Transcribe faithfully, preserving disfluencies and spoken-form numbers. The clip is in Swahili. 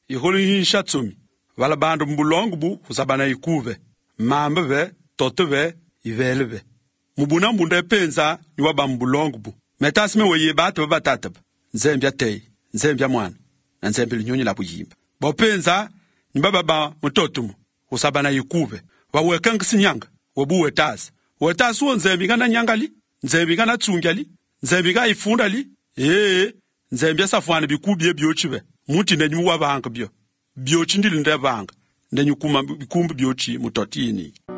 iholi hishatsumi. Vala bandu mbulongo bu husabana ikuve. Mambe ve, tote ve, ivele ve. Mubuna mbunda penza ni waba mbulongo bu. Metasime weye bate baba tataba. Nzembya tei, nzembya mwana. Na nzembya linyonyi la buyimba. Bopenza ni baba ba mutotumu. Husabana ikuve. Wawekanga sinyanga. Wabu wetasi. Wetasi uo nzembi gana nyangali. Nzembi gana tsungali. Nzembi gana ifundali. Ee, nzembya safwane bikubye byochiwe. Muti nenyu wabanga byo. Byochi ndili ndebanga. Nenyu kuma bikumbi byochi mutotini.